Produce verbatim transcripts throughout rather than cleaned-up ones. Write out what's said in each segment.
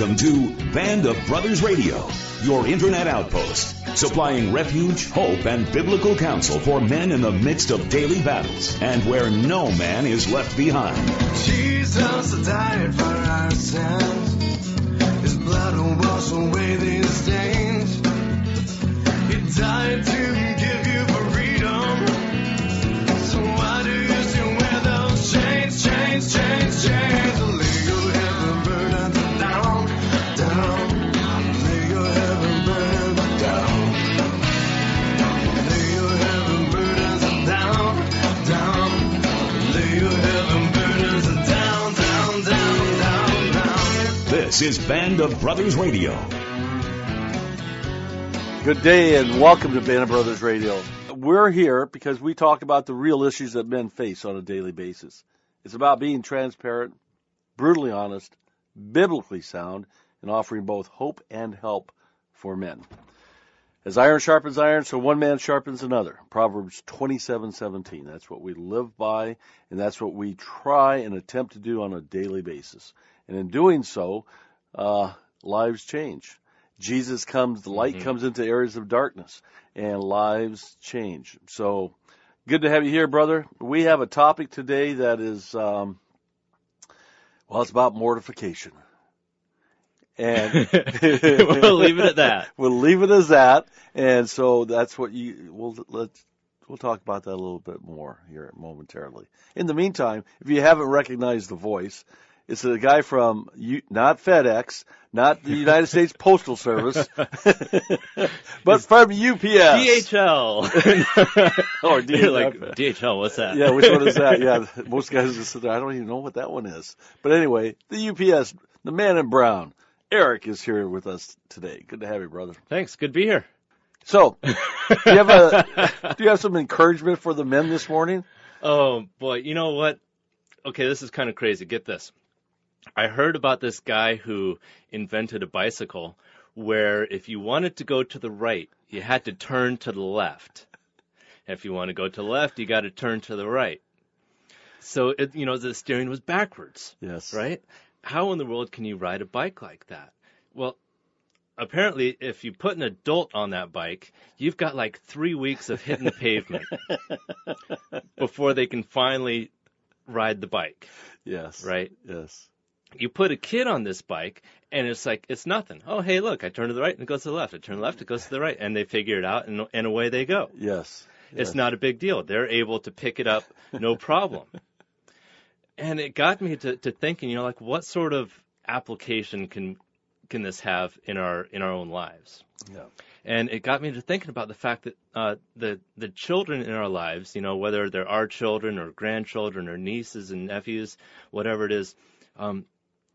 Welcome to Band of Brothers Radio, your internet outpost, supplying refuge, hope, and biblical counsel for men in the midst of daily battles, and where no man is left behind. Jesus died for our sins. His blood will wash away these stains. He died to give you freedom. So why do you still wear those chains, chains, chains, chains? Lay your heavy burdens down, down. Lay your heavy burdens down. Lay your heavy burdens down, down. Lay your heavy burdens down, down, down, down, down. This is Band of Brothers Radio. Good day and welcome to Band of Brothers Radio. We're here because we talk about the real issues that men face on a daily basis. It's about being transparent, brutally honest, biblically sound, and offering both hope and help for men. As iron sharpens iron, so one man sharpens another. Proverbs twenty-seven seventeen. That's what we live by, and that's what we try and attempt to do on a daily basis. And in doing so, uh, lives change. Jesus comes, the light mm-hmm. comes into areas of darkness, and lives change. So, good to have you here, brother. We have a topic today that is, um, well, it's about mortification. And we'll leave it at that. We'll leave it as that. And so that's what you, we'll, let's, we'll talk about that a little bit more here momentarily. In the meantime, if you haven't recognized the voice, it's a guy from, not FedEx, not the United States Postal Service, but from U P S. D H L. Or D H L. Like, D H L, what's that? Yeah, which one is that? Yeah, most guys just sit there, I don't even know what that one is. But anyway, the U P S, the man in brown, Eric is here with us today. Good to have you, brother. Thanks, good to be here. So, do you have a, do you have some encouragement for the men this morning? Oh, boy, you know what? Okay, this is kind of crazy. Get this. I heard about this guy who invented a bicycle where if you wanted to go to the right, you had to turn to the left. If you want to go to the left, you got to turn to the right. So, it, you know, the steering was backwards. Yes. Right? How in the world can you ride a bike like that? Well, apparently, if you put an adult on that bike, you've got like three weeks of hitting the pavement before they can finally ride the bike. Yes. Right? Yes. You put a kid on this bike, and it's like, it's nothing. Oh, hey, look, I turn to the right, and it goes to the left. I turn to the left, it goes to the right. And they figure it out, and, and away they go. Yes. It's yes. not a big deal. They're able to pick it up, no problem. And it got me to, to thinking, you know, like, what sort of application can can this have in our in our own lives? Yeah. And it got me to thinking about the fact that uh, the the children in our lives, you know, whether they're our children or grandchildren or nieces and nephews, whatever it is, um,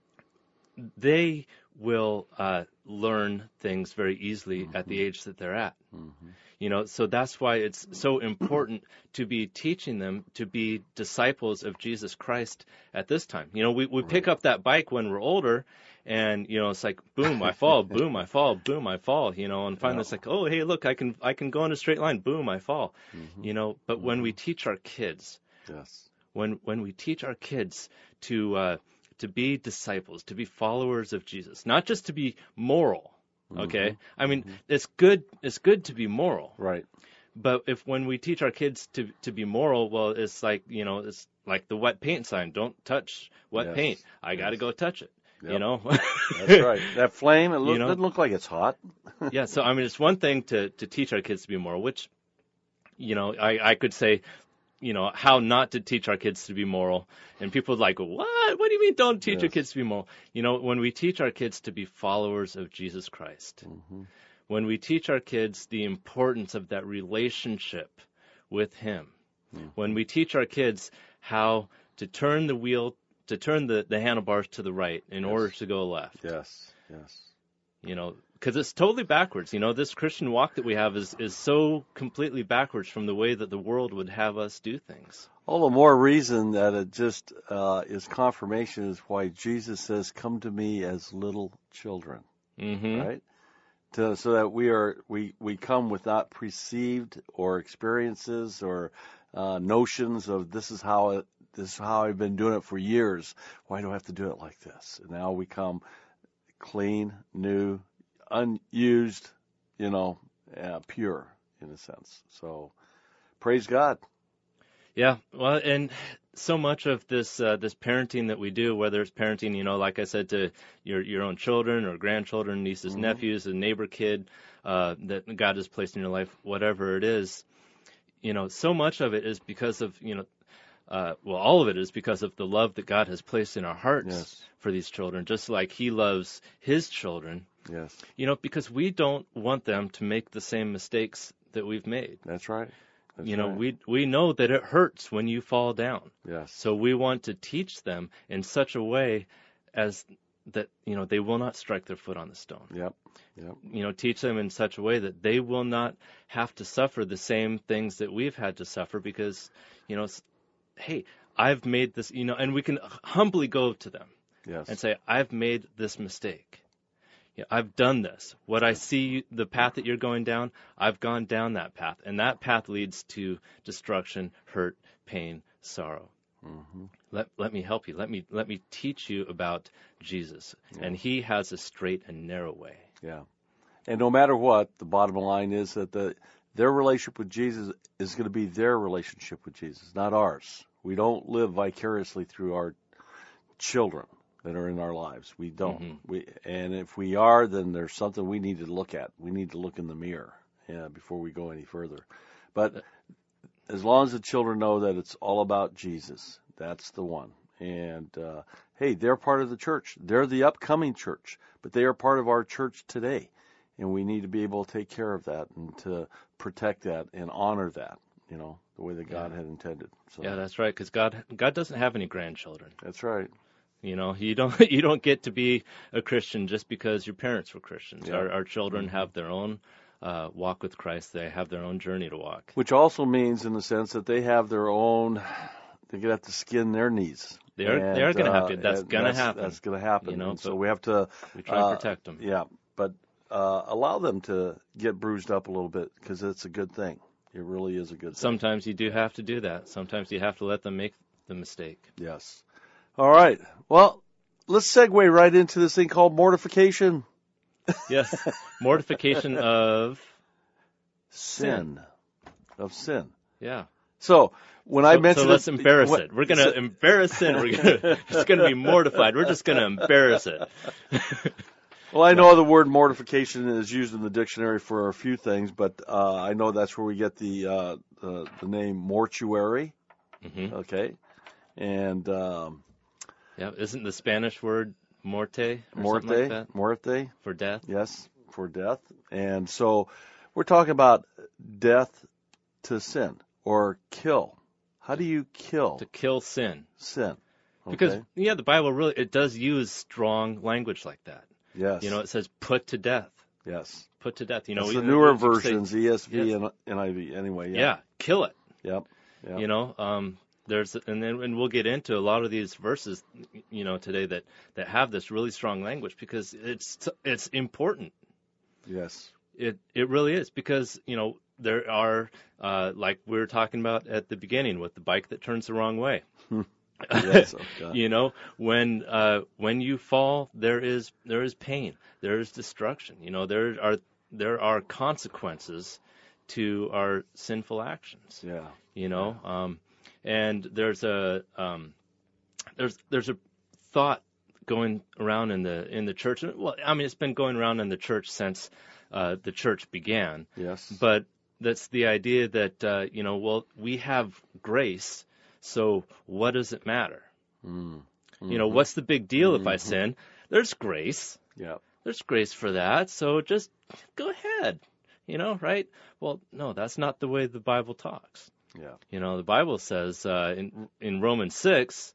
they will uh, learn things very easily mm-hmm. at the age that they're at. Mm-hmm. You know, so that's why it's so important to be teaching them to be disciples of Jesus Christ at this time. You know, we, we pick up that bike when we're older, and, you know, it's like, boom, I fall, boom, I fall, boom, I fall, you know, and finally yeah. it's like, oh, hey, look, I can I can go in a straight line, boom, I fall. Mm-hmm. You know, but mm-hmm. when we teach our kids, yes, when when we teach our kids to uh, to be disciples, to be followers of Jesus, not just to be moral. Okay, mm-hmm. I mean, mm-hmm. it's good. It's good to be moral, right? But if when we teach our kids to to be moral, well, it's like, you know, it's like the wet paint sign. Don't touch wet yes. paint. I yes. got to go touch it. Yep. You know, that's right. That flame, it look, you know? doesn't look like it's hot. Yeah. So I mean, it's one thing to to teach our kids to be moral, which, you know, I I could say, you know, how not to teach our kids to be moral. And people are like, what? What do you mean don't teach yes. your kids to be moral? You know, when we teach our kids to be followers of Jesus Christ, mm-hmm. when we teach our kids the importance of that relationship with Him, mm-hmm. when we teach our kids how to turn the wheel, to turn the, the handlebars to the right in yes. order to go left. Yes, yes. You know, because it's totally backwards. You know, this Christian walk that we have is, is so completely backwards from the way that the world would have us do things. All the more reason that it just uh, is confirmation is why Jesus says, come to me as little children, mm-hmm. right? To, so that we are we, we come with not perceived or experiences or uh, notions of this is how it, this is how I've been doing it for years. Why do I have to do it like this? And now we come clean, new, unused, you know, uh, pure in a sense. So praise God. Yeah, well, and so much of this uh, this parenting that we do, whether it's parenting, you know, like I said, to your your own children or grandchildren, nieces, Mhm. nephews, a neighbor kid uh, that God has placed in your life, whatever it is, you know, so much of it is because of, you know, uh, well, all of it is because of the love that God has placed in our hearts Yes. for these children, just like He loves His children, Yes, you know, because we don't want them to make the same mistakes that we've made. that's right. That's You know, right. we we know that it hurts when you fall down. Yes. So we want to teach them in such a way as that, you know, they will not strike their foot on the stone. Yep. Yep. You know, teach them in such a way that they will not have to suffer the same things that we've had to suffer because, you know, s- hey, I've made this, you know, and we can humbly go to them Yes. and say, I've made this mistake. Yeah, I've done this. What I see, the path that you're going down, I've gone down that path. And that path leads to destruction, hurt, pain, sorrow. Mm-hmm. Let let me help you. Let me let me teach you about Jesus. Yeah. And He has a straight and narrow way. Yeah. And no matter what, the bottom line is that the their relationship with Jesus is going to be their relationship with Jesus, not ours. We don't live vicariously through our children that are in our lives. We don't. Mhm. We and if we are, then there's something we need to look at. We need to look in the mirror, yeah, before we go any further. But as long as the children know that it's all about Jesus, that's the one. And uh, hey, they're part of the church. They're the upcoming church, but they are part of our church today, and we need to be able to take care of that and to protect that and honor that. You know, the way that God Yeah. had intended. So Yeah, that's right. Because God God doesn't have any grandchildren. that's right. You know, you don't you don't get to be a Christian just because your parents were Christians. Yeah. Our our children have their own uh, walk with Christ. They have their own journey to walk. Which also means, in the sense that they have their own, they're going to have to skin their knees. They are And, they are going to have uh, to. That's and going to that's- happen. That's going to happen. You know, And so but we have to We try uh, and protect them. Yeah, but uh, allow them to get bruised up a little bit because it's a good thing. It really is a good thing. Sometimes you do have to do that. Sometimes you have to let them make the mistake. Yes. All right. Well, let's segue right into this thing called mortification. Yes, mortification of Sin. Of sin. yeah. So when I So, mentioned so let's it, embarrass what- it. We're going to so- embarrass sin. We're gonna, it's going to be mortified. We're just going to embarrass it. Well, I know the word mortification is used in the dictionary for a few things, but uh, I know that's where we get the uh, the, the name mortuary. hmm Okay, and um, Yeah, isn't the Spanish word morte or morte, something like that morte, for death? yes, for death. And so we're talking about death to sin or kill. How do you kill To kill sin. sin? Okay. Because yeah, the Bible really it does use strong language like that. yes, You know, it says put to death. yes, Put to death. You know, it's we- the newer we could say, versions, E S V yes. and N I V. Anyway, Yeah. yeah, kill it. yep, yep. You know, um, there's and then and we'll get into a lot of these verses, you know, today that, that have this really strong language because it's it's important. yes, It it really is because you know there are uh, like we were talking about at the beginning with the bike that turns the wrong way. yes, oh God. You know, when uh, when you fall, there is there is pain, there is destruction. You know, there are there are consequences to our sinful actions. yeah, You know, um, and there's a um, there's there's a thought going around in the in the church. Well, I mean, it's been going around in the church since uh, the church began. yes, But that's the idea that uh, you know, well, we have grace, so what does it matter? mm. You know, what's the big deal if I sin? There's grace. yeah, There's grace for that. So just go ahead. You know, right? Well, no, that's not the way the Bible talks. yeah, You know, the Bible says uh, in in Romans six.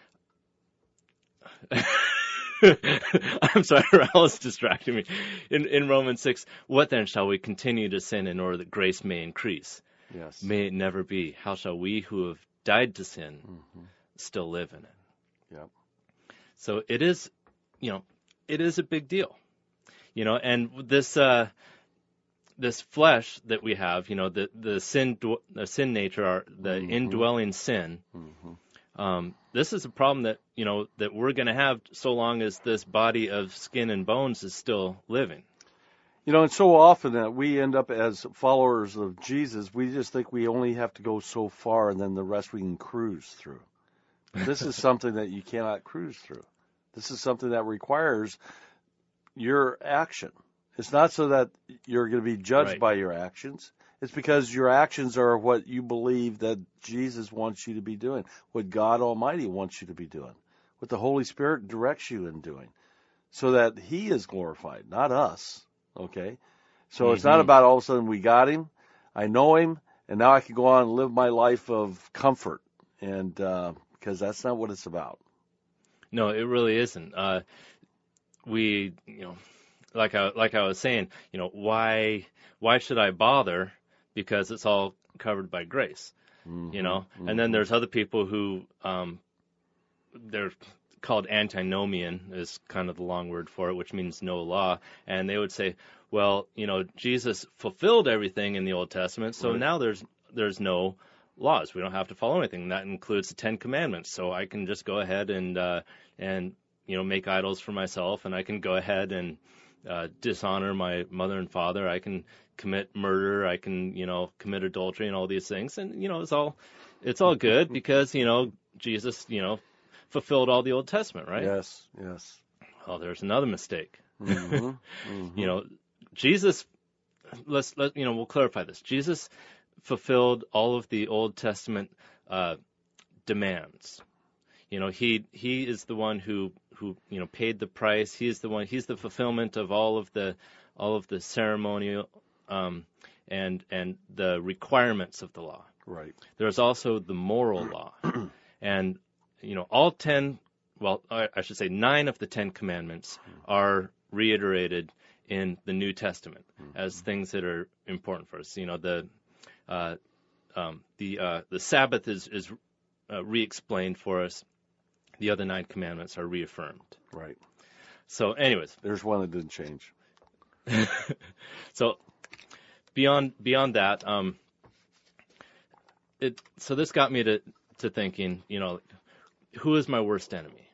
I'm sorry, Raul's distracting me. In in Romans six, what then shall we continue to sin in order that grace may increase? yes, May it never be. How shall we who have died to sin Mhm. still live in it? Yep. So it is, you know, it is a big deal. You know, and this uh, this flesh that we have, you know, the the sin dw- the sin nature, our, the Mhm. indwelling sin, Mhm. Um, this is a problem that, you know, that we're going to have so long as this body of skin and bones is still living. You know, and so often that we end up as followers of Jesus, we just think we only have to go so far and then the rest we can cruise through. But this is something that you cannot cruise through. This is something that requires your action. It's not so that you're going to be judged Right. by your actions. It's because your actions are what you believe that Jesus wants you to be doing, what God Almighty wants you to be doing, what the Holy Spirit directs you in doing, so that He is glorified, not us. Okay? So it's not Mhm. about all of a sudden we got Him, I know Him, and now I can go on and live my life of comfort, and uh, because that's not what it's about. No, it really isn't. Uh, we, you know, like I like I was saying, you know, why why should I bother? Because it's all covered by grace, Mm-hmm. you know. And then there's other people who um, they're called antinomian is kind of the long word for it, which means no law. And they would say, well, you know, Jesus fulfilled everything in the Old Testament, so Right. now there's there's no laws. We don't have to follow anything. That includes the Ten Commandments. So I can just go ahead and uh, and you know make idols for myself, and I can go ahead and uh, dishonor my mother and father. I can commit murder. I can you know commit adultery and all these things. And you know it's all it's all good because you know Jesus you know fulfilled all the Old Testament, right? Yes, yes. Oh, there's another mistake. Mm-hmm. Mm-hmm. You know, Jesus. Let's let you know. We'll clarify this. Jesus fulfilled all of the Old Testament uh, demands. You know, he he is the one who who you know paid the price. He's the one. He's the fulfillment of all of the all of the ceremonial um, and and the requirements of the law. Right. There's also the moral law, and you know all ten. Well, I, I should say nine of the Ten Commandments are reiterated in the New Testament as things that are important for us. You know, the uh, um, the uh, the Sabbath is is uh, re-explained for us. The other nine commandments are reaffirmed. Right. So, anyways, There's one that didn't change. so beyond beyond that, um, it so this got me to to thinking. You know, who is my worst enemy?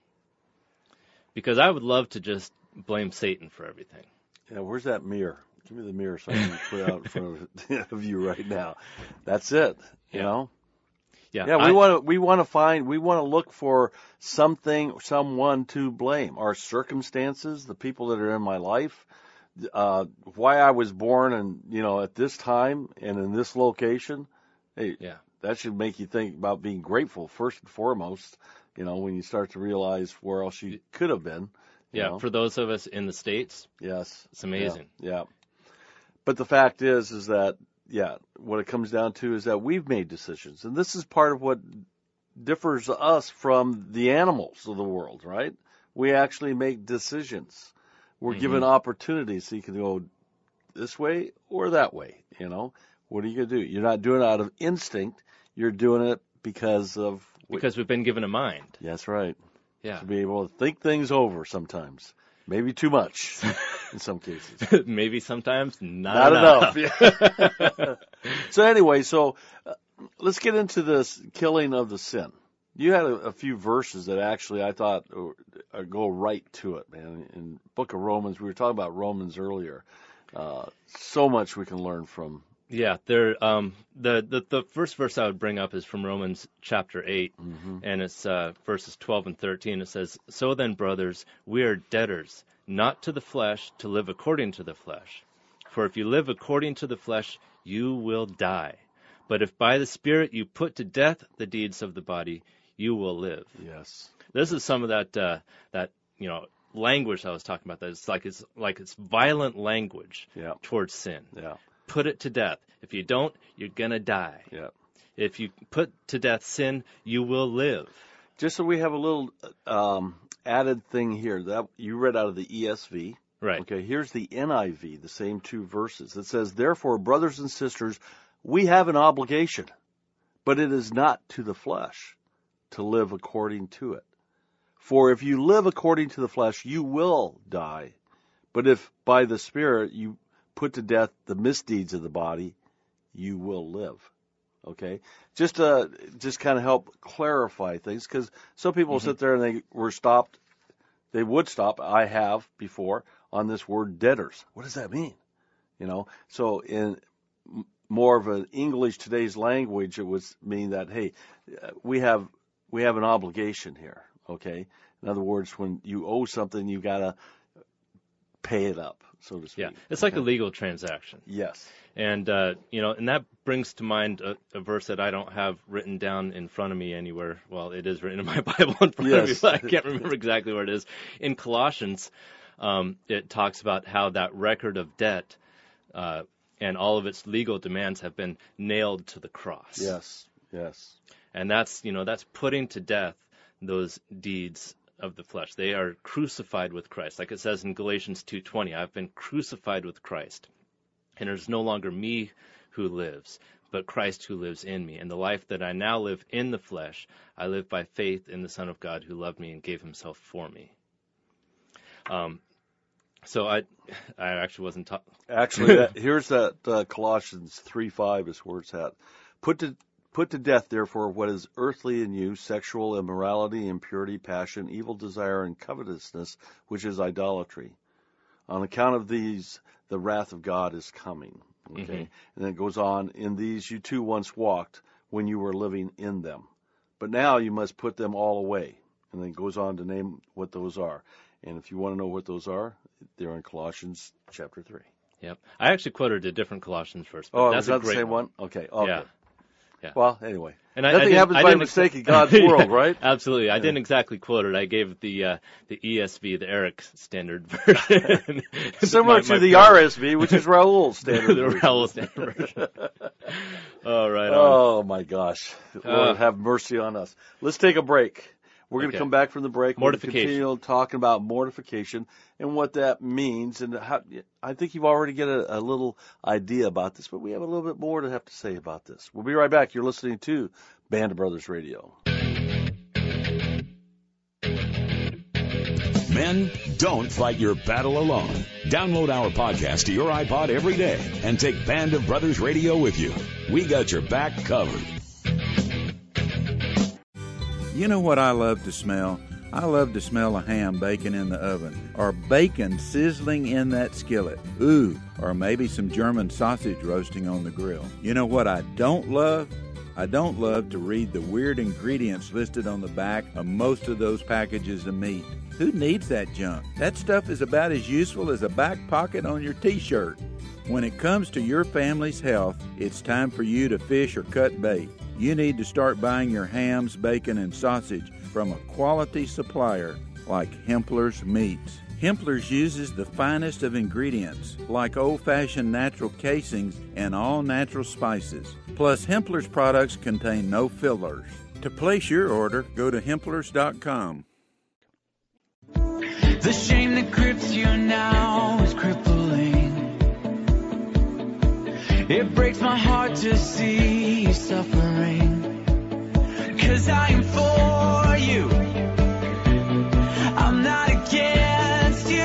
Because I would love to just blame Satan for everything. Yeah, where's that mirror? Give me the mirror so I can put it out in front of, of you right now. That's it. You Yeah. know? Yeah, Yeah, we I- want to we want to find we want to look for something, someone to blame. Our circumstances, the people that are in my life, uh, why I was born, and you know, at this time and in this location. Hey, Yeah. that should make you think about being grateful first and foremost. You know, when you start to realize where else you could have been. you Yeah, know? for those of us in the States, Yes. it's amazing. Yeah, yeah. But the fact is, is that, yeah, what it comes down to is that we've made decisions. And this is part of what differs us from the animals of the world, right? We actually make decisions. We're given opportunities so you can go this way or that way, you know? What are you going to do? You're not doing it out of instinct. You're doing it because of... Because we've been given a mind. That's right. Yeah. To be able to think things over sometimes. Maybe too much in some cases. Maybe sometimes not, Not enough. enough. Yeah. So anyway, so uh, let's get into this killing of the sin. You had a, a few verses that actually I thought uh, go right to it, man. In Book of Romans, we were talking about Romans earlier. Uh, so much we can learn from. Yeah, there. Um, the, the the first verse I would bring up is from Romans chapter eight, and it's uh, verses twelve and thirteen. It says, "So then, brothers, we are debtors, not to the flesh, to live according to the flesh. For if you live according to the flesh, you will die. But if by the Spirit you put to death the deeds of the body, you will live." Yes. This is some of that uh, that you know language I was talking about. That it's like it's like it's violent language Yeah. towards sin. Yeah. Put it to death. If you don't, you're gonna die. Yeah. If you put to death sin, you will live. Just so we have a little um, added thing here that you read out of the E S V. Right. Okay, here's the N I V, the same two verses. It says, "Therefore, brothers and sisters, we have an obligation, but it is not to the flesh to live according to it. For if you live according to the flesh, you will die. But if by the Spirit you put to death the misdeeds of the body, you will live." Okay, just to just kind of help clarify things, because some people Mm-hmm. sit there and they were stopped. They would stop. I have before on this word debtors. What does that mean? You know, so in m- more of an English today's language, it would mean that, hey, uh, we have we have an obligation here. Okay, in other words, when you owe something, you gotta pay it up, so to speak. Yeah, it's like a Okay? legal transaction. Yes. And, uh, you know, and that brings to mind a, a verse that I don't have written down in front of me anywhere. Well, it is written in my Bible in front of me, Yes. but I can't remember exactly where it is. In Colossians, um, it talks about how that record of debt uh, and all of its legal demands have been nailed to the cross. Yes. Yes. And that's, you know, that's putting to death those deeds of the flesh. They are crucified with Christ. Like it says in Galatians two twenty, I've been crucified with Christ. And it is no longer me who lives, but Christ who lives in me. And the life that I now live in the flesh, I live by faith in the Son of God who loved me and gave himself for me. Um, so I I actually wasn't talking. Actually, that, here's that uh, Colossians three five is where it's at. Put to put to death, therefore, what is earthly in you: sexual immorality, impurity, passion, evil desire, and covetousness, which is idolatry. On account of these, the wrath of God is coming. Okay, Mhm. and then it goes on. In these you too once walked when you were living in them, but now you must put them all away. And then it goes on to name what those are. And if you want to know what those are, they're in Colossians chapter three. Yep. I actually quoted a different Colossians verse, but Oh, that's is that a the great same one? Okay. Okay. Yeah. Yeah. Well, anyway, And I, nothing I didn't- happens I by didn't mistake ex- in God's Yeah, world, right? Absolutely. I didn't exactly quote it. I gave the uh, the E S V, the Eric standard version. Similar My- to my the friend- R S V, which is Raoul's standard. the version. Raoul standard version. Oh, right on. Oh my gosh, Lord, Uh, have mercy on us. Let's take a break. We're going to Okay. come back from the break. We're gonna Mortification. continue talking about mortification and what that means, and how. I think you've already get a, a little idea about this, but we have a little bit more to have to say about this. We'll be right back. You're listening to Band of Brothers Radio. Men, don't fight your battle alone. Download our podcast to your iPod every day and take Band of Brothers Radio with you. We got your back covered. You know what I love to smell? I love to smell a ham baking in the oven, or bacon sizzling in that skillet. Ooh, or maybe some German sausage roasting on the grill. You know what I don't love? I don't love to read the weird ingredients listed on the back of most of those packages of meat. Who needs that junk? That stuff is about as useful as a back pocket on your t-shirt. When it comes to your family's health, it's time for you to fish or cut bait. You need to start buying your hams, bacon, and sausage from a quality supplier like Hempler's Meats. Hempler's uses the finest of ingredients, like old-fashioned natural casings and all-natural spices. Plus, Hempler's products contain no fillers. To place your order, go to Hemplers dot com. The shame that grips you now is crippling. It breaks my heart to see you suffering. 'Cause I am for you. I'm not against you.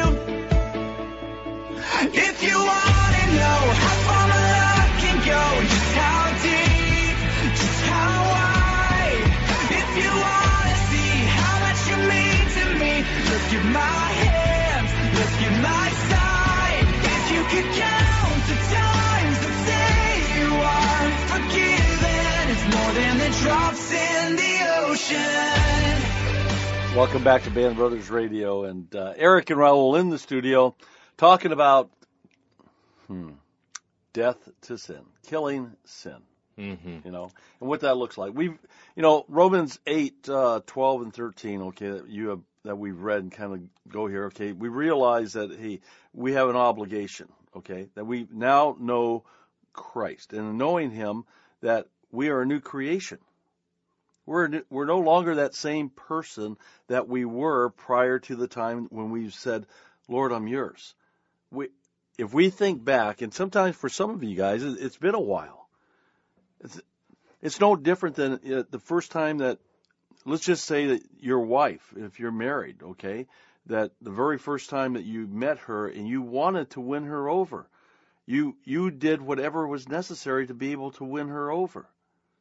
If you wanna know how far my love can go, just how deep, just how wide. If you wanna see how much you mean to me, look at my hands, look at my side. If you could count the times that say you are forgiven, it's more than the drops in the ocean. Welcome back to Band of Brothers Radio, and uh, Eric and Raoul in the studio talking about hmm, death to sin, killing sin. Mm-hmm. You know, and what that looks like. We've, you know, Romans eight, uh, twelve and thirteen. Okay, that you have that we've read and kind of go here. Okay, we realize that hey, we have an obligation. Okay, that we now know Christ, and knowing Him, that we are a new creation. We're n- we're no longer that same person that we were prior to the time when we said, "Lord, I'm yours." We, if we think back, and sometimes for some of you guys, it- it's been a while. It's, it's no different than uh, the first time that, let's just say that your wife, if you're married, okay, that the very first time that you met her and you wanted to win her over, you you did whatever was necessary to be able to win her over.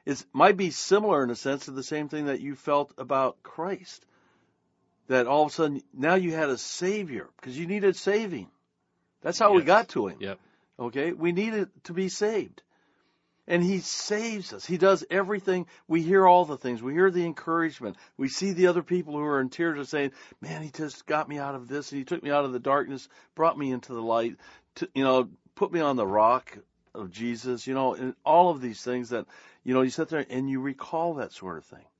It might be similar in a sense to the same thing that you felt about Christ. That all of a sudden, now you had a Savior, because you needed saving. That's how Yes. we got to Him. Yep. Okay? We needed to be saved. And He saves us. He does everything. We hear all the things. We hear the encouragement. We see the other people who are in tears and saying, man, He just got me out of this, and He took me out of the darkness, brought me into the light, to, you know, put me on the rock of Jesus, you know, and all of these things that, you know, you sit there and you recall that sort of thing.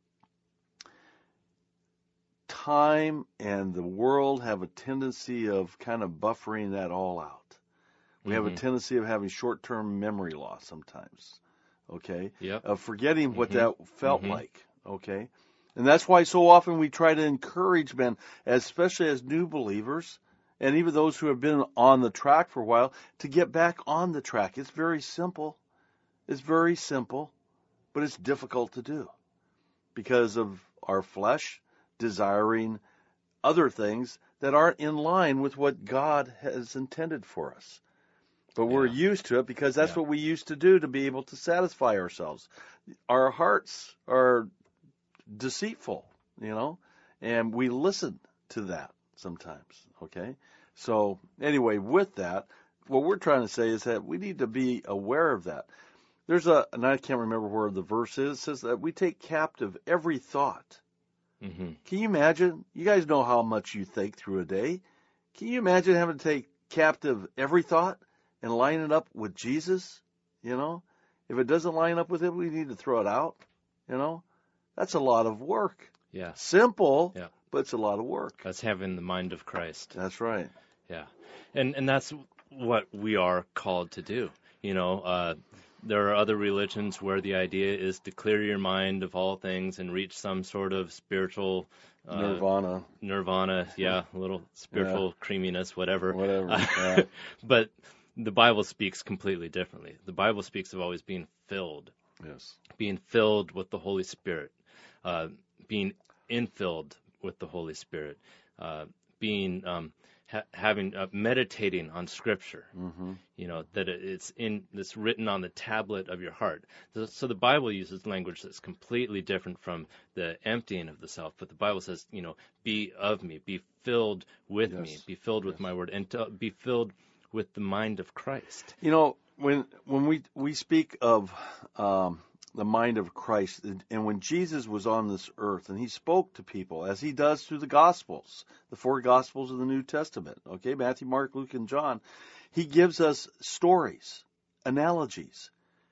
Time and the world have a tendency of kind of buffering that all out. We have a Mhm. tendency of having short-term memory loss sometimes, okay? Yep. Of forgetting what Mhm. that felt Mhm. like, okay? And that's why so often we try to encourage men, especially as new believers, and even those who have been on the track for a while, to get back on the track. It's very simple. It's very simple, but it's difficult to do because of our flesh desiring other things that aren't in line with what God has intended for us. But we're Yeah. used to it because that's Yeah. what we used to do to be able to satisfy ourselves. Our hearts are deceitful, you know, and we listen to that sometimes, okay? So anyway, with that, what we're trying to say is that we need to be aware of that. There's a, and I can't remember where the verse is, it says that we take captive every thought. Mm-hmm. Can you imagine? You guys know how much you think through a day. Can you imagine having to take captive every thought and line it up with Jesus? You know, if it doesn't line up with Him, we need to throw it out. You know, that's a lot of work. Yeah. Simple, Yeah. but it's a lot of work. That's having the mind of Christ. That's right. Yeah. And and that's what we are called to do. You know, uh, there are other religions where the idea is to clear your mind of all things and reach some sort of spiritual uh, Nirvana, nirvana, yeah, a little spiritual creaminess, whatever. whatever. Uh, Yeah. But the Bible speaks completely differently. The Bible speaks of always being filled, Yes. being filled with the Holy Spirit, uh, being infilled with the Holy Spirit, uh, being um, ha- having uh, meditating on Scripture. Mm-hmm. You know that it- it's in it's written on the tablet of your heart. So, so the Bible uses language that's completely different from the emptying of the self. But the Bible says, you know, be of me, be filled with Yes. me, be filled with Yes. my word, and to be filled with the mind of Christ. You know, when when we we speak of um, the mind of Christ, and, and when Jesus was on this earth and He spoke to people, as He does through the Gospels, the four Gospels of the New Testament, okay, Matthew, Mark, Luke, and John, He gives us stories, analogies,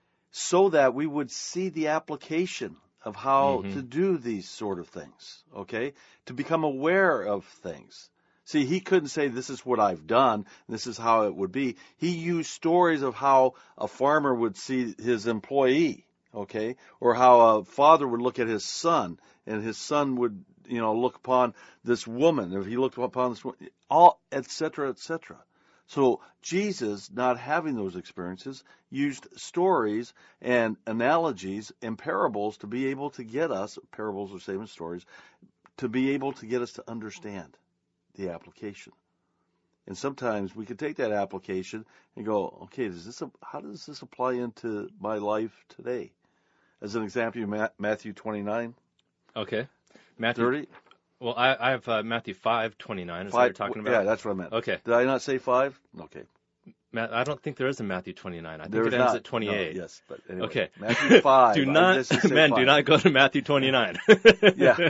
so that we would see the application of how Mhm. to do these sort of things, okay, to become aware of things. See, He couldn't say, this is what I've done, this is how it would be. He used stories of how a farmer would see his employee, okay, or how a father would look at his son, and his son would, you know, look upon this woman, if he looked upon this woman, all, et cetera, et cetera. So Jesus, not having those experiences, used stories and analogies and parables to be able to get us, parables are same as stories, to be able to get us to understand the application. And sometimes we could take that application and go, okay, does this, how does this apply into my life today? As an example, Matthew twenty-nine, Okay, Matthew. thirty. Well, I, I have uh, Matthew five twenty-nine. Is that what you're talking about? Yeah, that's what I meant. Okay. Did I not say five? Okay. Ma- I don't think there is a Matthew twenty-nine. I think There's it ends not. at twenty-eight. No, yes, but anyway. Okay. Matthew five. do I not, just say man, five. do not go to Matthew twenty-nine. Yeah.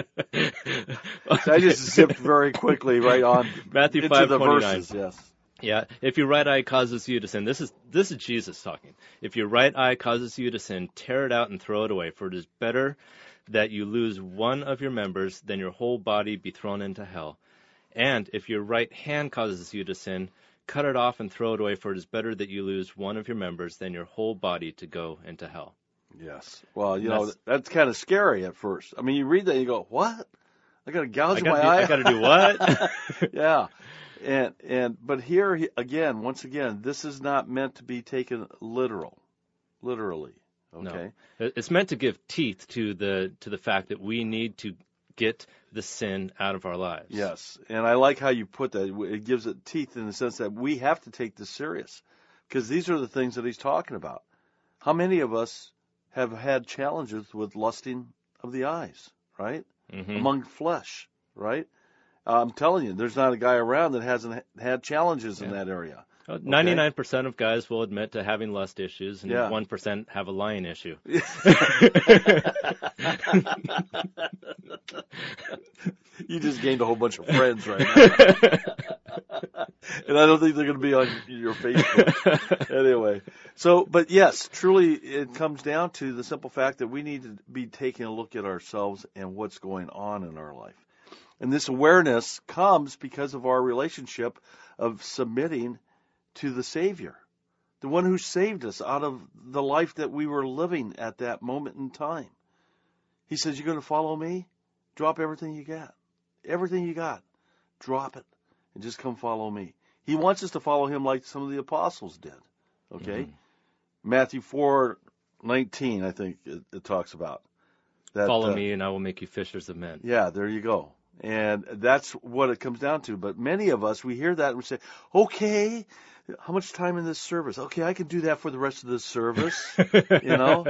So I just zipped very quickly right on Matthew into five the twenty-nine. verses. Yes. Yeah, if your right eye causes you to sin, this is this is Jesus talking. If your right eye causes you to sin, tear it out and throw it away, for it is better that you lose one of your members than your whole body be thrown into hell. And if your right hand causes you to sin, cut it off and throw it away, for it is better that you lose one of your members than your whole body to go into hell. Yes. Well, you That's- know, that's kind of scary at first. I mean, you read that and you go, what? I got to gouge I in gotta my do- eye? I gotta do what? Yeah. And, and, but here, he- again, once again, this is not meant to be taken literal, literally. Okay. No. It- It's meant to give teeth to the to the fact that we need to get the sin out of our lives. Yes, and I like how you put that. It gives it teeth in the sense that we have to take this serious, because these are the things that he's talking about. How many of us have had challenges with lusting of the eyes, right? Mm-hmm. Among flesh, right? I'm telling you, there's not a guy around that hasn't ha- had challenges Yeah. in that area. ninety-nine percent of guys will admit to having lust issues, and Yeah. one percent have a lying issue. You just gained a whole bunch of friends right now. And I don't think they're going to be on your Facebook. Anyway, so, but yes, truly it comes down to the simple fact that we need to be taking a look at ourselves and what's going on in our life. And this awareness comes because of our relationship of submitting to the Savior, the one who saved us out of the life that we were living at that moment in time. He says, you're going to follow me? Drop everything you got. Everything you got. Drop it and just come follow me. He wants us to follow him like some of the apostles did. Okay? Mm-hmm. Matthew four nineteen, I think it, it talks about. That, Follow uh, me, and I will make you fishers of men. Yeah, there you go. And that's what it comes down to. But many of us, we hear that and we say, okay, how much time in this service? Okay, I can do that for the rest of this service, you know?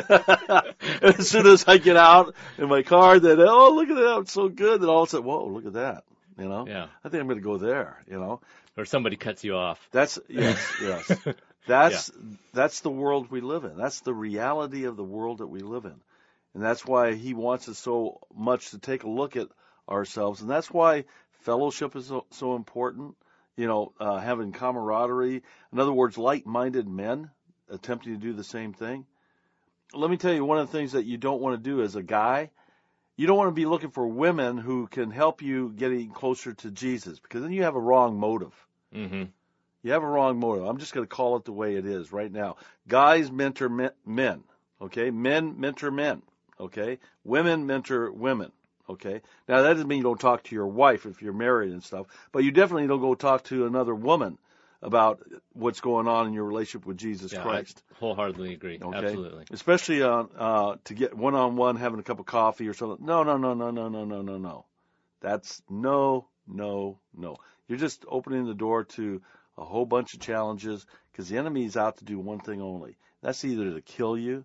As soon as I get out in my car, then, oh, look at that, it's so good. Then all of a sudden, whoa, look at that, you know? Yeah. I think I'm going to go there, you know? Or somebody cuts you off. That's, yes, yes. That's, that's the world we live in. That's the reality of the world that we live in. And that's why he wants us so much to take a look at ourselves. And that's why fellowship is so, so important, you know, uh, having camaraderie. In other words, like-minded men attempting to do the same thing. Let me tell you, one of the things that you don't want to do as a guy, you don't want to be looking for women who can help you getting closer to Jesus, because then you have a wrong motive. Mm-hmm. You have a wrong motive. I'm just going to call it the way it is right now. Guys mentor men, men, okay? Men mentor men, okay? Women mentor women, okay? Now, that doesn't mean you don't talk to your wife if you're married and stuff, but you definitely don't go talk to another woman about what's going on in your relationship with Jesus Yeah, Christ. I wholeheartedly agree. Okay? Absolutely. Especially uh, uh, to get one-on-one, having a cup of coffee or something. No, no, no, no, no, no, no, no, no. That's no, no, no. You're just opening the door to a whole bunch of challenges, because the enemy is out to do one thing only. That's either to kill you,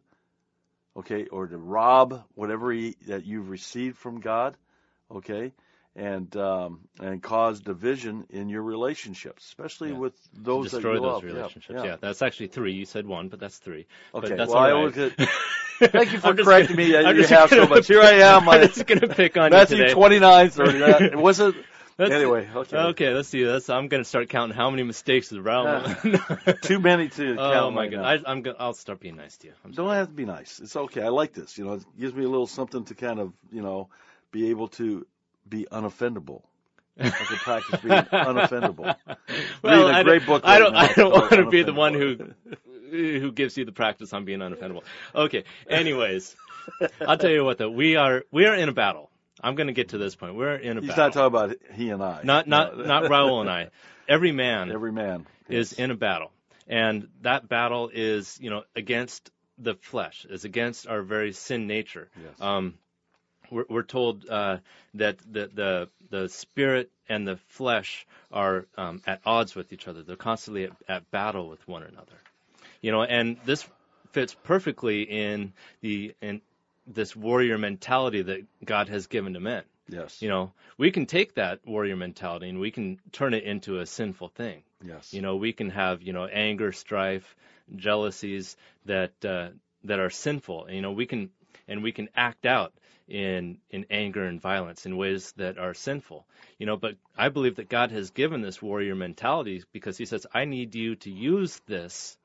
okay, or to rob whatever he, that you've received from God, okay, and um, and cause division in your relationships, especially Yeah. with those to destroy that you those love. relationships. Yeah, Yeah, yeah. that's actually three. You said one, but that's three. Okay, But that's well, all I right. look at. Thank you for I'm just correcting gonna- me. I'm You just have so gonna- much. Here I am. My I'm just gonna pick on Matthew you today. twenty-nine thirty. That, was it? That's- Anyway, okay. Okay, let's see. That's, I'm gonna start counting how many mistakes is around. Too many to count. Oh my right God! now. I, I'm gonna. I'll start being nice to you. I'm Don't have to be nice. It's okay. I like this. You know, it gives me a little something to kind of, you know, be able to be unoffendable. I can practice being unoffendable. Well, Reading a I great don't, book I right don't, now I don't called want to be the one who Unoffendable. who gives you the practice on being unoffendable. Okay. Anyways, I'll tell you what though. We are we are in a battle. I'm going to get to this point. We're in a He's battle. not talking about he and I. Not not No. not Raul and I. Every man Every man is in a battle, and that battle is, you know, against the flesh, is against our very sin nature. Yes. Um, we're, we're told uh, that the, the the spirit and the flesh are um, at odds with each other. They're constantly at, at battle with one another. You know, and this fits perfectly in the in this warrior mentality that God has given to men. Yes. You know, we can take that warrior mentality and we can turn it into a sinful thing. Yes. You know, we can have, you know, anger, strife, jealousies that uh, that are sinful. You know, we can and we can act out in in anger and violence in ways that are sinful. You know, but I believe that God has given this warrior mentality because he says, I need you to use this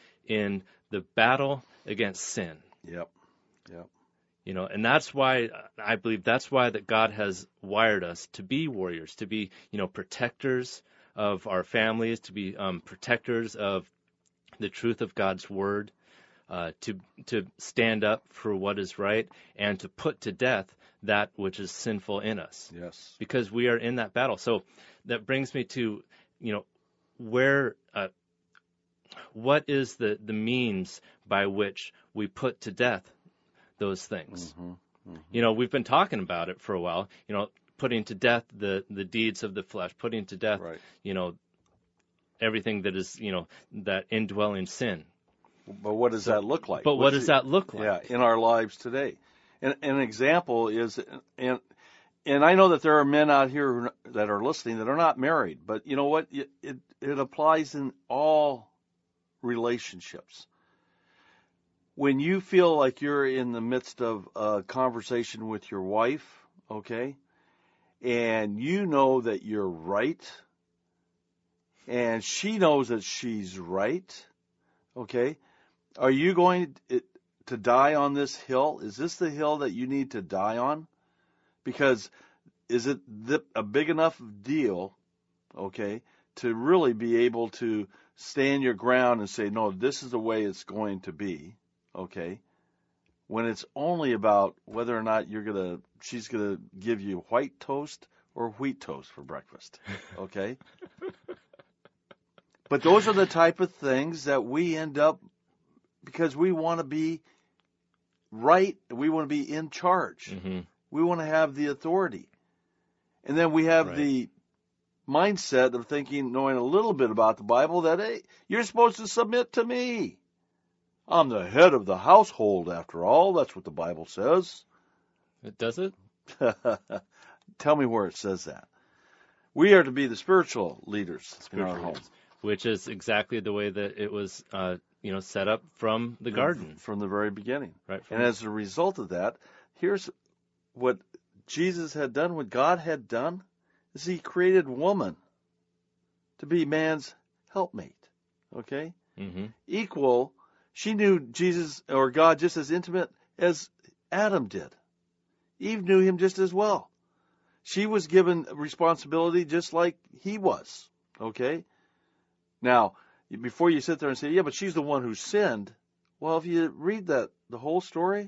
in the battle against sin. Yep. Yep. You know, and that's why I believe that's why that God has wired us to be warriors, to be, you know, protectors of our families, to be um, protectors of the truth of God's word, uh, to to stand up for what is right, and to put to death that which is sinful in us. Yes. Because we are in that battle. So that brings me to, you know, where, uh, what is the, the means by which we put to death those things? Mm-hmm. Mm-hmm. You know, we've been talking about it for a while, you know, putting to death the, the deeds of the flesh, putting to death, Right. you know, everything that is, you know, that indwelling sin. But what does So- that look like? But what What's does the- that look like? Yeah, in our lives today. And an example is, and and I know that there are men out here who, that are listening that are not married, but you know what? It, it it applies in all relationships. When you feel like you're in the midst of a conversation with your wife, okay, and you know that you're right, and she knows that she's right, okay, are you going to die on this hill? Is this the hill that you need to die on? Because is it the, a big enough deal, okay, to really be able to stand your ground and say, no, this is the way it's going to be, okay, when it's only about whether or not you're going to, she's going to give you white toast or wheat toast for breakfast, okay? But those are the type of things that we end up, because we want to be right, we want to be in charge. Mm-hmm. We want to have the authority. And then we have Right. the mindset of thinking, knowing a little bit about the Bible, that, hey, you're supposed to submit to me. I'm the head of the household, after all. That's what the Bible says. Does it? Tell me where it says that. We are to be the spiritual leaders in our home. Which is exactly the way that it was, uh, you know, set up from the garden. From the very beginning. Right. From And as a result of that, here's what Jesus had done, what God had done, is he created woman to be man's helpmate. Okay? mm-hmm. Equal. She knew Jesus or God just as intimate as Adam did. Eve knew him just as well. She was given responsibility just like he was. Okay? Now, before you sit there and say, yeah, but she's the one who sinned, well, if you read that, the whole story,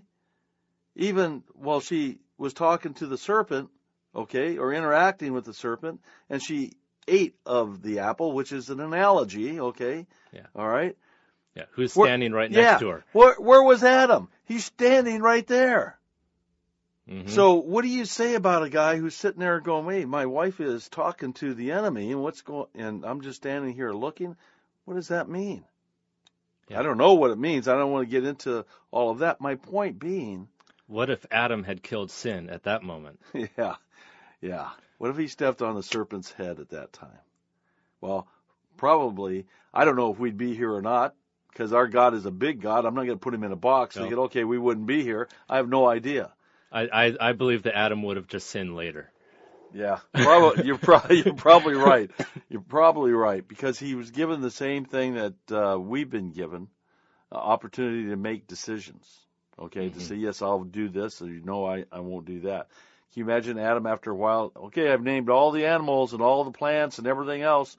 even while she was talking to the serpent, okay, or interacting with the serpent, and she ate of the apple, which is an analogy, okay? Yeah. All right? Yeah. Who's Where- standing right yeah. next to her? Where, where was Adam? He's standing right there. Mm-hmm. So what do you say about a guy who's sitting there going, hey, my wife is talking to the enemy, and what's going, and I'm just standing here looking? What does that mean? Yeah. I don't know what it means. I don't want to get into all of that. My point being, What if Adam had killed sin at that moment? yeah, yeah. What if he stepped on the serpent's head at that time? Well, probably, I don't know if we'd be here or not, because our God is a big God. I'm not going to put him in a box No. thinking, okay, we wouldn't be here. I have no idea. I, I, I believe that Adam would have just sinned later. Yeah, probably, you're probably you're probably right. You're probably right, because he was given the same thing that uh, we've been given, uh, opportunity to make decisions. Okay, Mm-hmm. to say yes, I'll do this, or no, I I won't do that. Can you imagine Adam after a while? Okay, I've named all the animals and all the plants and everything else.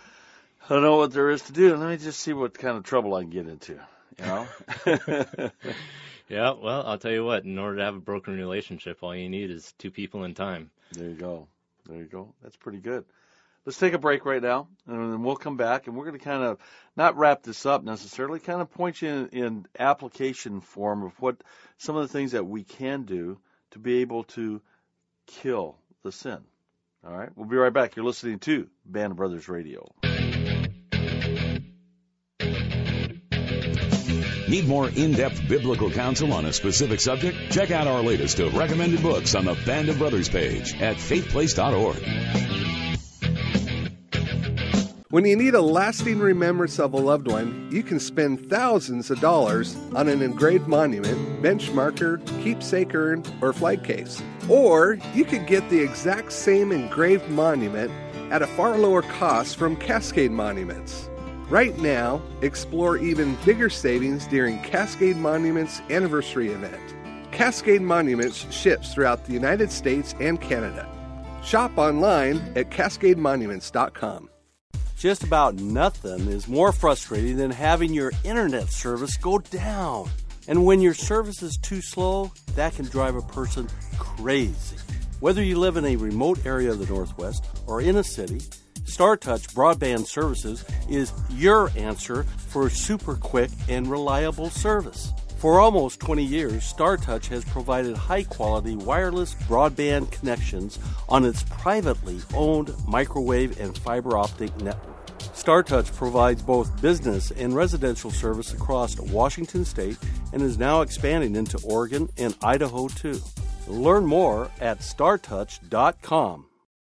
I don't know what there is to do. Let me just see what kind of trouble I can get into. You know. Yeah, well, I'll tell you what, in order to have a broken relationship, all you need is two people in time. There you go. There you go. That's pretty good. Let's take a break right now, and then we'll come back, and we're going to kind of not wrap this up necessarily, kind of point you in, in application form of what some of the things that we can do to be able to kill the sin. All right? We'll be right back. You're listening to Band of Brothers Radio. Need more in-depth biblical counsel on a specific subject? Check out our latest of recommended books on the Band of Brothers page at faith place dot org. When you need a lasting remembrance of a loved one, you can spend thousands of dollars on an engraved monument, bench marker, keepsake urn, or flag case. Or you could get the exact same engraved monument at a far lower cost from Cascade Monuments. Right now, explore even bigger savings during Cascade Monuments anniversary event. Cascade Monuments ships throughout the United States and Canada. Shop online at cascade monuments dot com. Just about nothing is more frustrating than having your internet service go down. And when your service is too slow, that can drive a person crazy. Whether you live in a remote area of the Northwest or in a city, StarTouch Broadband Services is your answer for super quick and reliable service. For almost twenty years, StarTouch has provided high-quality wireless broadband connections on its privately owned microwave and fiber optic network. StarTouch provides both business and residential service across Washington State and is now expanding into Oregon and Idaho too. Learn more at star touch dot com.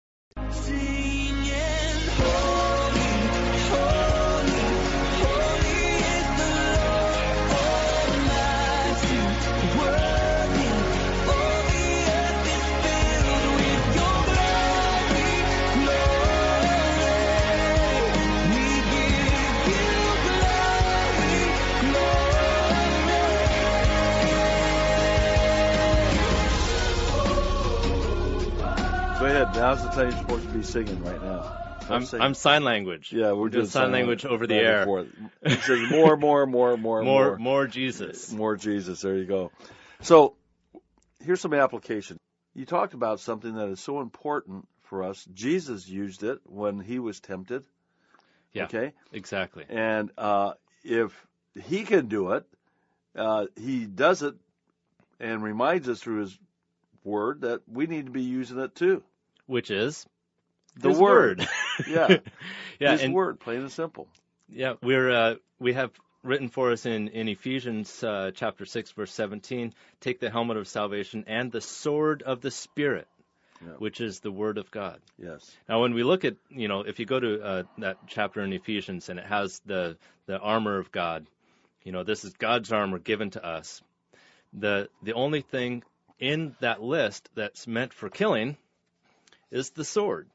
Go ahead. Now's the time you're supposed to be singing right now. I'm, I'm sign language. Yeah, we're, we're doing, doing sign language, language over the air. It says more, more, more, more, more, more Jesus. More Jesus. There you go. So here's some application. You talked about something that is so important for us. Jesus used it when he was tempted. Yeah. Okay. Exactly. And uh, if he can do it, uh, he does it, and reminds us through his word that we need to be using it too. Which is the his word. word. yeah. yeah. His and, word, plain and simple. Yeah, we're uh, we have written for us in in Ephesians uh, chapter six, verse seventeen. Take the helmet of salvation and the sword of the Spirit, yeah. which is the word of God. Yes. Now, when we look at, you know, if you go to uh, that chapter in Ephesians and it has the the armor of God, you know, this is God's armor given to us. The the only thing in that list that's meant for killing is the sword,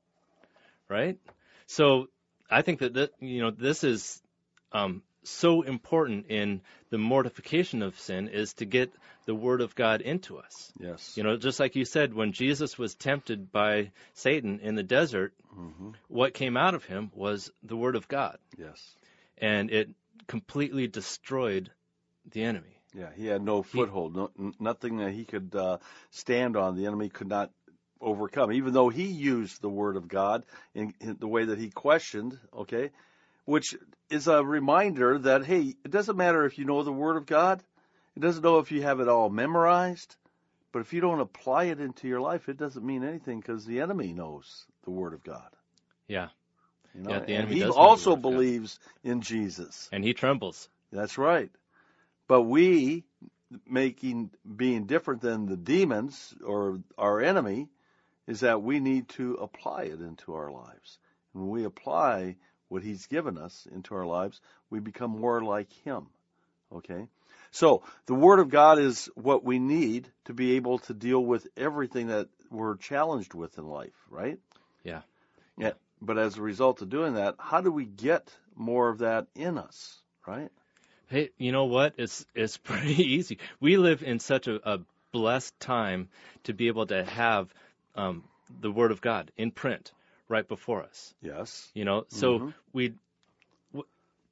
right? So I think that, that you know, this is um, so important in the mortification of sin, is to get the word of God into us. Yes. You know, just like you said, when Jesus was tempted by Satan in the desert, mm-hmm. what came out of him was the word of God. Yes. And it completely destroyed the enemy. Yeah, he had no foothold, no, n- nothing that he could uh, stand on. The enemy could not overcome, even though he used the word of God in, in the way that he questioned, okay, which is a reminder that, hey, it doesn't matter if you know the word of God. It doesn't know if you have it all memorized, but if you don't apply it into your life, it doesn't mean anything, because the enemy knows the word of God. Yeah. You know? Yeah, the and enemy he does also believes in Jesus. And he trembles. That's right. But we, making being different than the demons or our enemy, is that we need to apply it into our lives. And when we apply what he's given us into our lives, we become more like him. Okay? So the Word of God is what we need to be able to deal with everything that we're challenged with in life, right? Yeah. Yeah. But as a result of doing that, how do we get more of that in us, right? Hey, you know what? It's it's pretty easy. We live in such a, a blessed time to be able to have um, the Word of God in print right before us. Yes. You know, so mm-hmm. we w-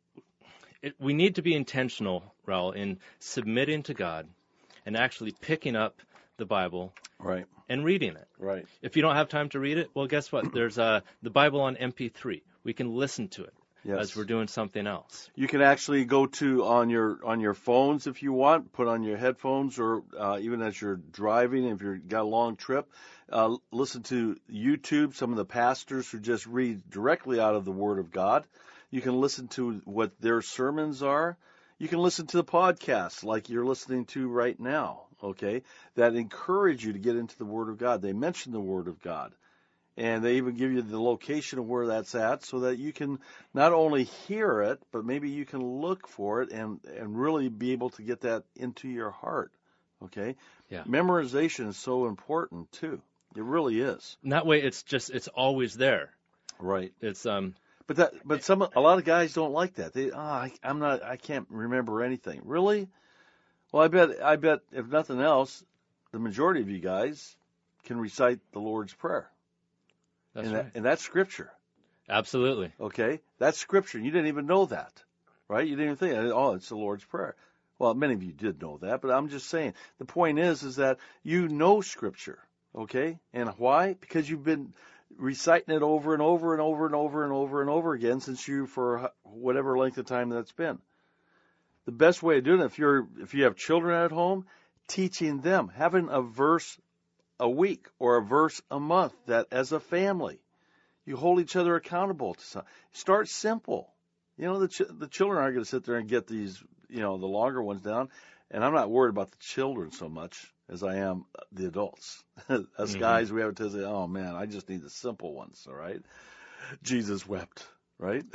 it, we need to be intentional, Raul, in submitting to God and actually picking up the Bible, right, and reading it. Right. If you don't have time to read it, well, guess what? There's uh, the Bible on M P three. We can listen to it. Yes. As we're doing something else. You can actually go to on your on your phones if you want, put on your headphones, or uh, even as you're driving, if you've got a long trip, uh, listen to YouTube, some of the pastors who just read directly out of the Word of God. You can listen to what their sermons are. You can listen to the podcasts like you're listening to right now, okay, that encourage you to get into the Word of God. They mention the Word of God. And they even give you the location of where that's at so that you can not only hear it, but maybe you can look for it and, and really be able to get that into your heart. Okay? Yeah. Memorization is so important, too. It really is. And that way it's just, it's always there. Right. It's, um, but that, but some, a lot of guys don't like that. They, oh, I, I'm not, I can't remember anything. Really? Well, I bet, I bet if nothing else, the majority of you guys can recite the Lord's Prayer. That's and, right. that, and that's Scripture. Absolutely. Okay? That's Scripture. You didn't even know that, right? You didn't even think, oh, it's the Lord's Prayer. Well, many of you did know that, but I'm just saying. The point is, is that you know Scripture, okay? And why? Because you've been reciting it over and over and over and over and over and over again since you, for whatever length of time that's been. the best way of doing it, if you're if you have children at home, teaching them, having a verse a week or a verse a month that as a family you hold each other accountable to something. Start simple. You know, the ch- the children aren't going to sit there and get these, you know, the longer ones down. And I'm not worried about the children so much as I am the adults. Us mm-hmm. guys, we have a tendency, oh man, I just need the simple ones, all right? Jesus wept, right?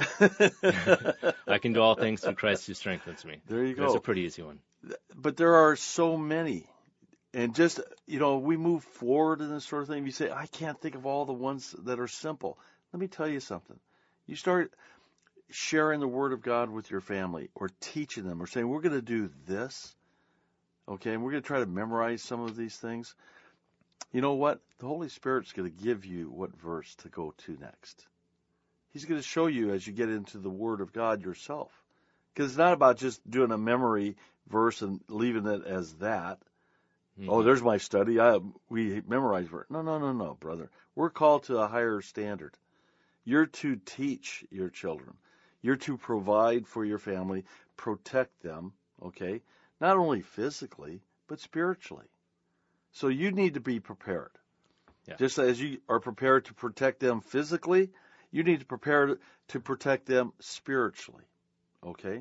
I can do all things through Christ who strengthens me. There you go. That's a pretty easy one. But there are so many. And just, you know, we move forward in this sort of thing. You say, I can't think of all the ones that are simple. Let me tell you something. You start sharing the Word of God with your family or teaching them or saying, we're going to do this, okay, and we're going to try to memorize some of these things. You know what? The Holy Spirit's going to give you what verse to go to next. He's going to show you as you get into the Word of God yourself. Because it's not about just doing a memory verse and leaving it as that. Mm-hmm. Oh, there's my study. I, we memorize verse. No, no, no, no, brother. We're called to a higher standard. You're to teach your children. You're to provide for your family, protect them, okay? Not only physically, but spiritually. So you need to be prepared. Yeah. Just as you are prepared to protect them physically, you need to prepare to protect them spiritually, okay?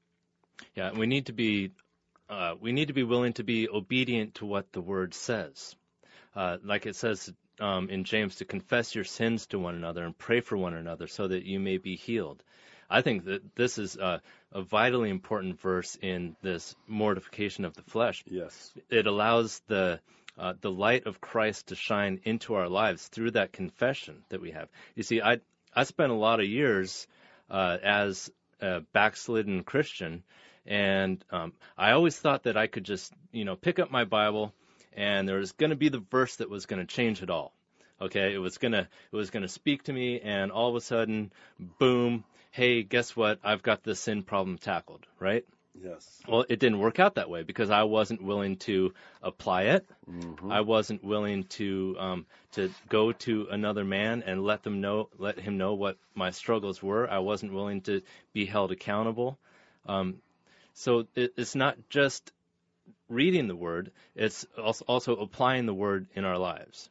Yeah, we need to be uh, we need to be willing to be obedient to what the Word says. Uh, like it says um, in James, to confess your sins to one another and pray for one another so that you may be healed. I think that this is a, a vitally important verse in this mortification of the flesh. Yes. It allows the uh, the light of Christ to shine into our lives through that confession that we have. You see, I I spent a lot of years uh, as a backslidden Christian, and um, I always thought that I could just, you know, pick up my Bible, and there was going to be the verse that was going to change it all. Okay, it was gonna it was gonna speak to me, and all of a sudden, boom. Hey, guess what? I've got the sin problem tackled, right? Yes. Well, it didn't work out that way because I wasn't willing to apply it. Mm-hmm. I wasn't willing to um, to go to another man and let them know, let him know what my struggles were. I wasn't willing to be held accountable. Um, so it, it's not just reading the Word; it's also, also applying the Word in our lives.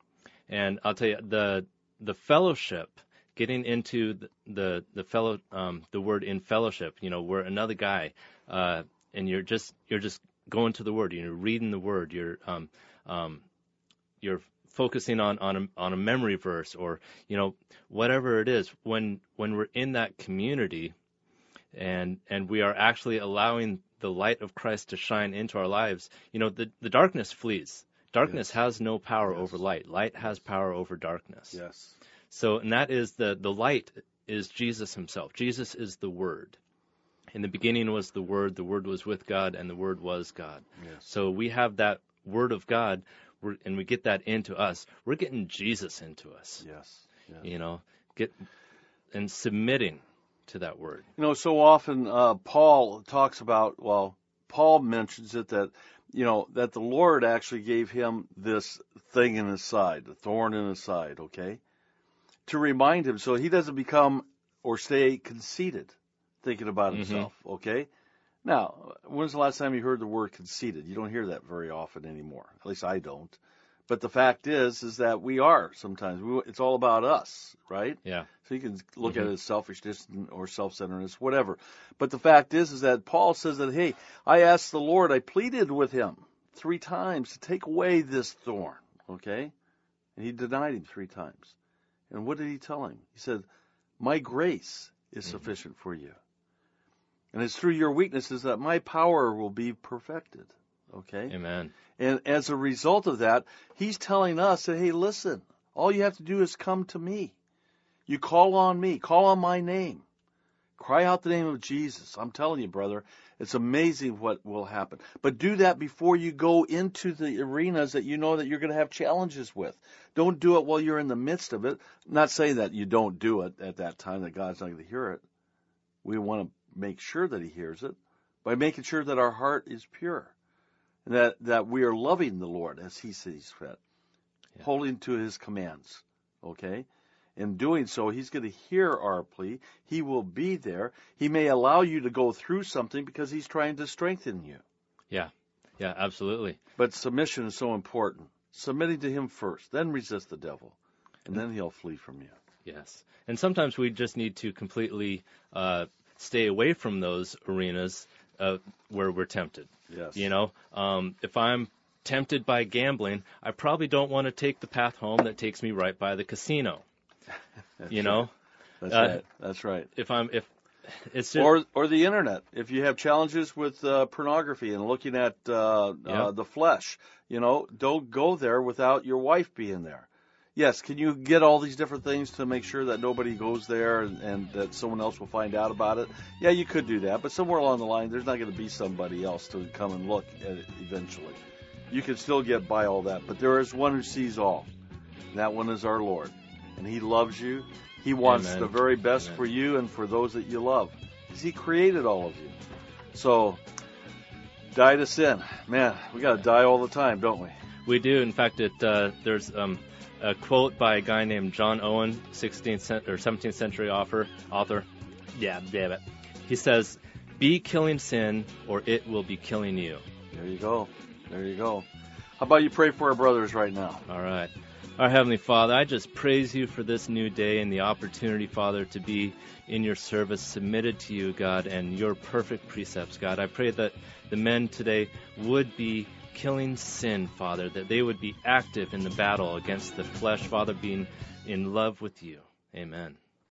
And I'll tell you, the the fellowship. Getting into the the, the fellow um, the word in fellowship, you know, where another guy, uh, and you're just you're just going to the Word, you're reading the Word, you're um, um, you're focusing on on a, on a memory verse, or you know whatever it is. When when we're in that community, and and we are actually allowing the light of Christ to shine into our lives, you know, the the darkness flees. Darkness yes. has no power yes. over light. Light has power over darkness. Yes. So, and that is the, the light is Jesus himself. Jesus is the Word. In the beginning was the Word, the Word was with God, and the Word was God. Yes. So we have that Word of God, we're, and we get that into us. We're getting Jesus into us. Yes. yes. You know, get and submitting to that Word. You know, so often uh, Paul talks about, well, Paul mentions it that, you know, that the Lord actually gave him this thing in his side, the thorn in his side, okay? To remind him so he doesn't become or stay conceited, thinking about himself, mm-hmm. okay? Now, when's the last time you heard the word conceited? You don't hear that very often anymore. At least I don't. But the fact is, is that we are sometimes. We, it's all about us, right? Yeah. So you can look mm-hmm. at it as selfishness or self-centeredness, whatever. But the fact is, is that Paul says that, hey, I asked the Lord, I pleaded with him three times to take away this thorn, okay? And he denied him three times. And what did he tell him? He said, my grace is mm-hmm. sufficient for you. And it's through your weaknesses that my power will be perfected. Okay? Amen. And as a result of that, he's telling us that, hey, listen, all you have to do is come to me. You call on me. Call on my name. Cry out the name of Jesus. I'm telling you, brother, it's amazing what will happen. But do that before you go into the arenas that you know that you're going to have challenges with. Don't do it while you're in the midst of it. I'm not saying that you don't do it at that time, that God's not going to hear it. We want to make sure that he hears it by making sure that our heart is pure and that, that we are loving the Lord as he sees fit, yeah. holding to his commands, okay? In doing so, he's going to hear our plea. He will be there. He may allow you to go through something because he's trying to strengthen you. Yeah, yeah, absolutely. But submission is so important. Submitting to him first, then resist the devil, and then he'll flee from you. Yes. And sometimes we just need to completely uh, stay away from those arenas uh, where we're tempted. Yes. You know, um, if I'm tempted by gambling, I probably don't want to take the path home that takes me right by the casino. You know? That's Uh, right. That's right. If I'm, if it's just, Or or the internet. If you have challenges with uh, pornography and looking at uh, Yeah. uh, the flesh, you know, don't go there without your wife being there. Yes, can you get all these different things to make sure that nobody goes there and, and that someone else will find out about it? Yeah, you could do that, but somewhere along the line, there's not going to be somebody else to come and look at it eventually. You can still get by all that, but there is one who sees all. And that one is our Lord. And he loves you. He wants Amen. the very best Amen. for you and for those that you love. Because he created all of you. So, die to sin. Man, we got to die all the time, don't we? we do. In fact, it uh, there's um, a quote by a guy named John Owen, sixteenth cent- or seventeenth century author. Author, yeah, damn it. He says, "Be killing sin, or it will be killing you." There you go. There you go. How about you pray for our brothers right now? All right. Our Heavenly Father, I just praise you for this new day and the opportunity, Father, to be in your service, submitted to you, God, and your perfect precepts, God. I pray that the men today would be killing sin, Father, that they would be active in the battle against the flesh, Father, being in love with you. Amen.